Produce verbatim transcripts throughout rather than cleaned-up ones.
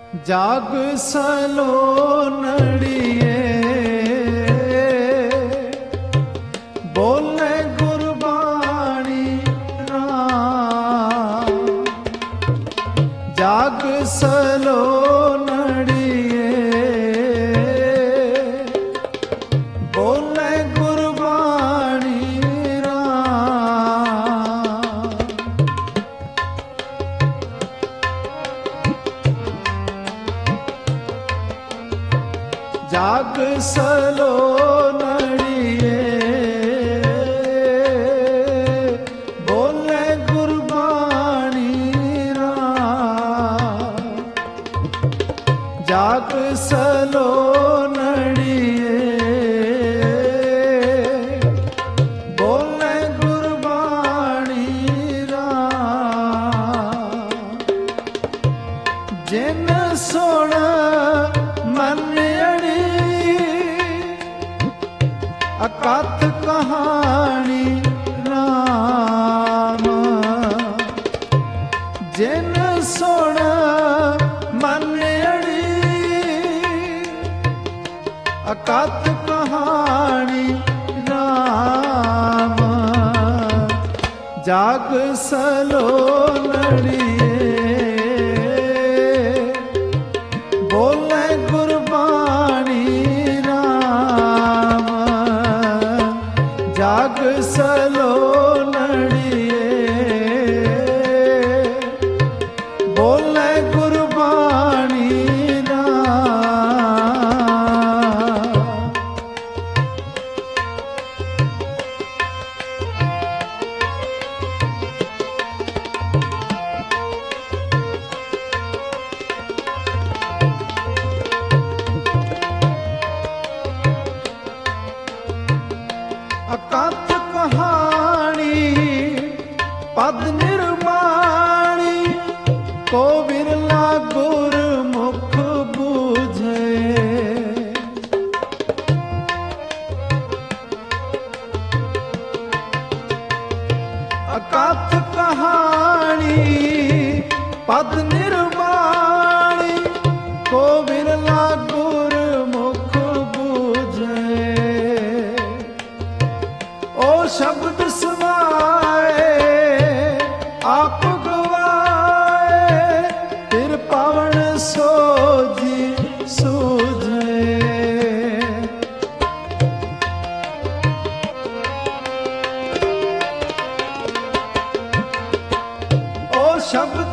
ਜਾਗ ਸਲੋਨੜੀਏ ਬੋਲੇ ਗੁਰਬਾਣੀ ਰਾਮ। ਜਾਗ ਸਲੋਨੜੀਏ ਬੋਲੇ ਗੁਰਬਾਣੀ ਰਾਮ। ਜਾਗ ਸਲੋਨੜੀਏ ਬੋਲੇ ਗੁਰਬਾਣੀ ਰਾਮ। ਜਾਗ ਸਲੋਨੜੀਏ ਬੋਲੇ ਗੁਰਬਾਣੀ ਰਾਮ। ਜਿਨ ਸੁਣ ਮਨ ਅਕਥ ਕਹਾਣੀ ਰਾਮ। ਜਿਨ ਸੁਣ ਮਨ ਅੜੀ ਅਕਥ ਕਹਾਣੀ ਰਾਮ। ਜਾਗ ਸਲੋਨੜੀਏ ਬੋਲੇ ਗੁਰਬਾਣੀ ਰਾਮ। ਜਾਗ ਸਲੋਨੜੀਏ ਬੋਲੇ ਗੁਰਬਾਣੀ ਰਾਮ। ਅਕਥ ਕਹਾਣੀ ਪਦ ਨਿਰਮਾਣੀ ਕੋ ਵਿਰਲਾ ਗੁਰਮੁਖ ਬੂਝੇ। ਅਕਥ ਕਹਾਣੀ ਪਦ ਨਿਰਮਾਣੀ ਕੋ ਵਿਰਲਾ ਗੁਰਮੁਖ ਬੂਝੇ। ਓ ਸ਼ਬਦ ਸਮਾਏ ਆਪ ਗਵਾਏ ਫਿਰ ਪਵਨ ਸੋਜੀ ਸੂਝੇ। ਓ ਸ਼ਬਦ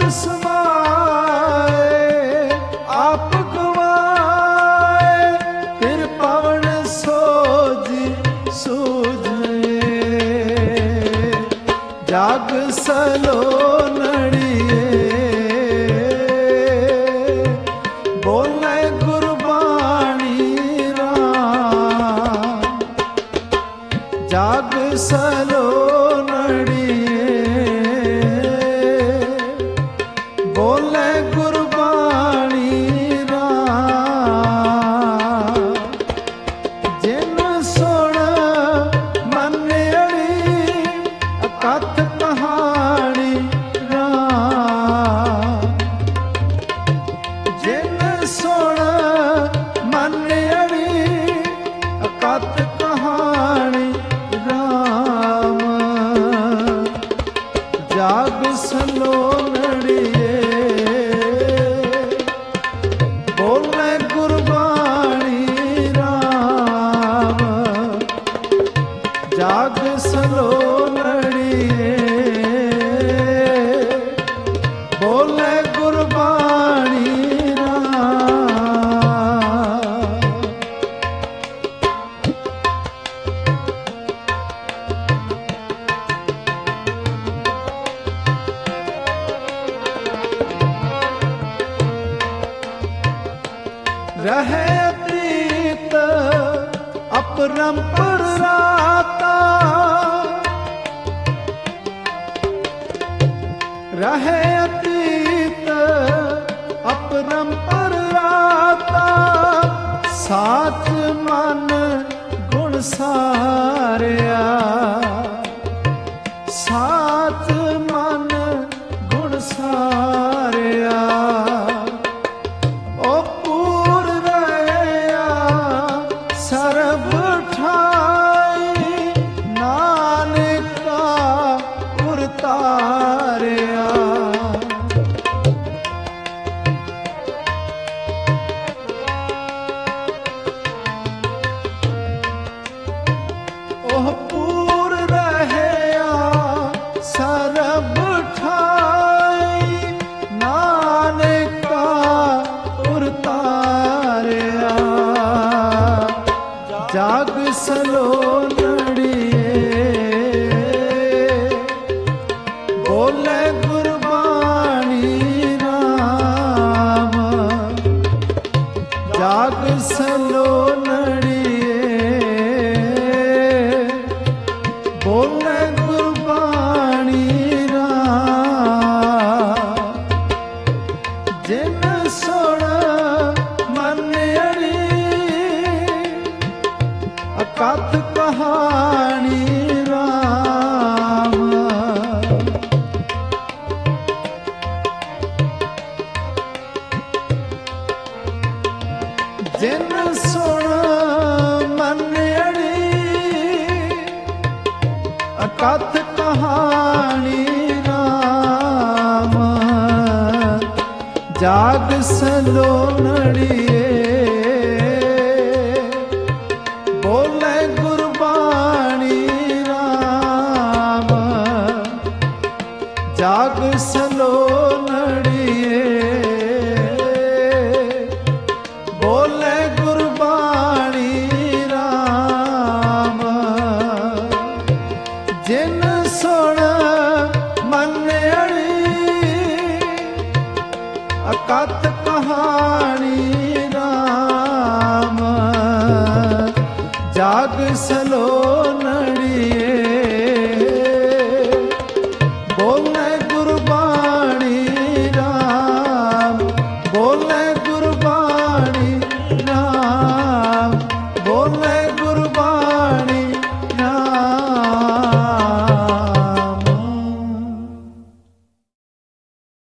ਸਮਾਏ ਆਪ ਗਵਾਏ ਫਿਰ ਪਵਨ ਸੋਜੀ ਸੂਝੇ। ਜਾਗ ਸਲੋਨੜੀਏ ਬੋਲੇ ਗੁਰਬਾਣੀ ਰਾਮ। ਜਾਗ ਸਲੋਨੜੀਏ ਬੋਲੇ ਗੁਰਬਾਣੀ ਰਾਮ। ਜਿਨ ਸੁਣ ਮਨ ਅੜੀ ਅਕਥ ਕਹਾਣੀ ਰਾਮ। ਜਿਨ ਸੁਣ ਮਨ ਅੜੀ ਅਕਥ ਕਹਾਣੀ ਰਾਮ। ਜਾਗ ਸਲੋਨੜੀਏ ਬੋਲੇ ਗੁਰਬਾਣੀ ਰਾਮ। ਜਾਗ ਸਲੋਨੜੀਏ ਬੋਲੇ ਗੁਰਬਾਣੀ ਰਾਮ। ਰਹੇ ਅਤੀਤ ਅਪਰੰਪਰ ਰਾਤਾ। ਰਹੇ ਅਤੀਤ ਅਪਰੰਪਰ ਰਾਤਾ। ਸਾਚ ਮਨ ਗੁਣ ਸਾਰਿਆ। ਸਾਚ ਮਨ ਗੁਣ ਸਾਰਿਆ। ਸਲੋਨੜੀਏ ਬੋਲੇ ਗੁਰਬਾਣੀ ਰਾਮ ਜਾਗ ਸਲੋਨੜੀਏ ਬੋਲੇ ਗੁਰਬਾਣੀ ਰਾਮ ਜਿਨ ਸੁਣ ਕਥ ਕਹਾਣੀ ਰਾਮ ਜਿਨ ਸੁਣ ਮਨ ਅੜੀ ਕਥ ਕਹਾਣੀ ਰਾਮ ਜਾਗ ਸਲੋਨੜੀਏ ਜਾਗ ਸਲੋਨੜੀਏ ਬੋਲੇ ਗੁਰਬਾਣੀ ਰਾਮ ਜਿਨ ਸੁਣ ਮਨ ਅੜੀ ਅਕਥ ਕਹਾਣੀ ਰਾਮ ਜਾਗ ਸਲੋਨੜੀਏ